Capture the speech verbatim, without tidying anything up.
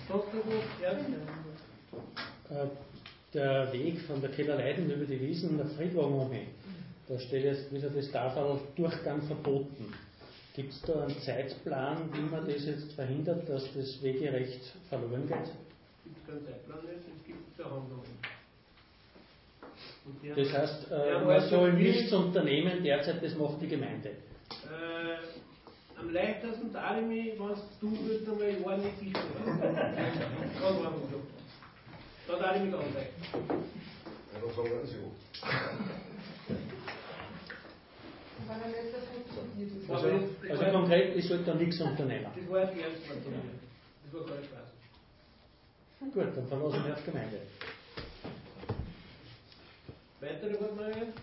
Sonst noch was? Ja. Der Weg von der Kellerleiden über die Wiesen nach Friedwagen hin, da steht jetzt wieder das Tafel Durchgang verboten. Gibt es da einen Zeitplan, wie man das jetzt verhindert, dass das Wegerecht verloren geht? Es gibt keinen Zeitplan jetzt, es gibt Verhandlungen. Das heißt, äh, man soll nichts unternehmen, derzeit das macht die Gemeinde. Äh, am leichtesten da ich mich, wenn es tun würdest, einmal ein Jahr nicht sicher sein. Ganz einfach so. Da darf ich mich ganz leicht. Ja, dann sagen wir es ja. Also, also konkret, ich sollte da nichts unternehmen. Das war jetzt ernst von mir. Das war kein Spaß. Gut, dann verlassen wir auf Gemeinde. Weitere Wortmeldungen?